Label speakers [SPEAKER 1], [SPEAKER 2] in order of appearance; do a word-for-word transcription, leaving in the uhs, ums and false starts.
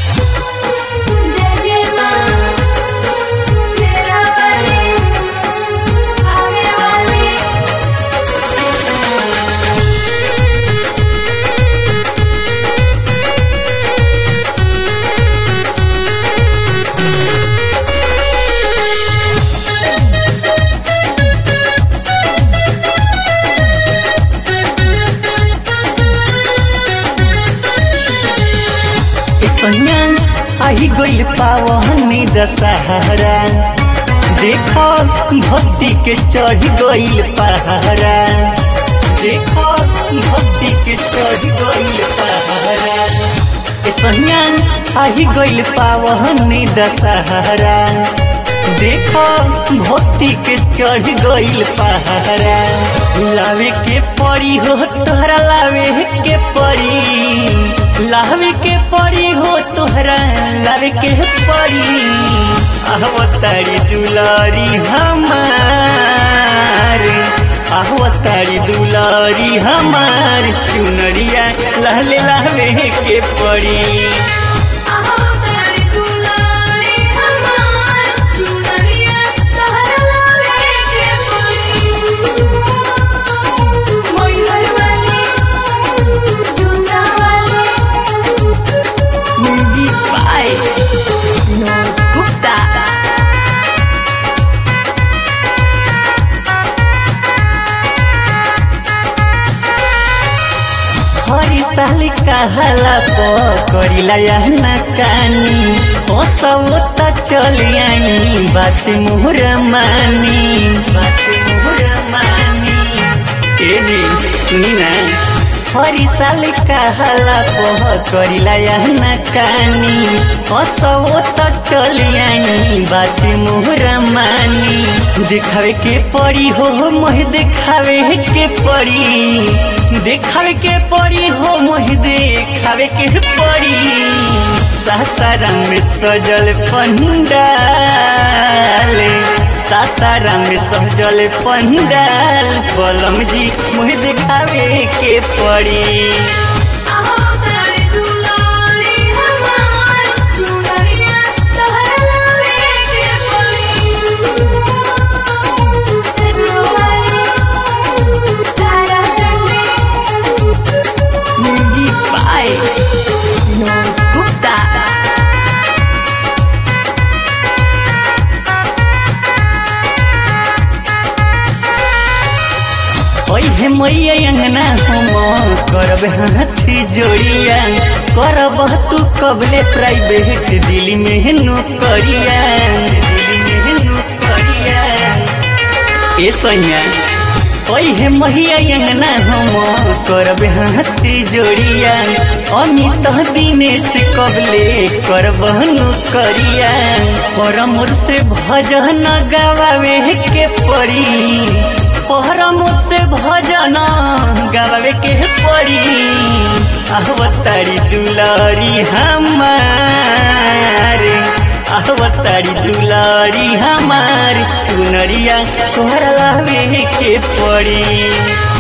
[SPEAKER 1] जय जय माँ शेरा वाली आवे वाली।
[SPEAKER 2] सैया आई गइल पावनी दशहरा, देखो भक्ति के चढ़ गइल पहरा, देखो भक्ति के चढ़ गइल पहरा। सैया आई गइल पावनी दशहरा, देखो भक्ति के चढ़ गइल पहरा। लावे के पड़ी हो तोहरा, लावे के पड़ी, लावे के पड़ी हो तोहरा, लावे के पड़ी। अवतारी दुलारी हमार, अवतारी दुलारी हमार, चुनरिया लहले लावे के पड़ी। हरी साल कहला पकड़िला ना कानी, ओ सब त चली आई बात मुहर मानी, बात मुहर मानी। ए जी सुनी ना, हरी साल कहला पकड़िला ना कानी, ओ सब त चली आई बात मुहर मानी। दिखावे के पड़ी हो मोह, दिखावे के पड़ी, देखावे के पड़ी हो मोहि, देखावे के पड़ी। सासाराम में सजल पंडाल, सासाराम में सजल पंडाल, बलम जी मोहि देखावे के पड़ी। ओहे मैया अंगना हम करब हाथी जोड़िया, करब तू कबले प्राइवेट दिल्ली में नौकरिया, दिल्ली में नौकरिया। ए सैया ओहे मैया अंगना हम करब हाथी जोड़िया, अमित दिनेश कबले करब नौकरिया। परमोर से भजन गवावे के पड़ी, परमोर से भजन गवावे के पड़ी। अवतारी दुलारी हमार, अवतारी दुलारी हमार, चुनरिया तोहरा लावे के पड़ी।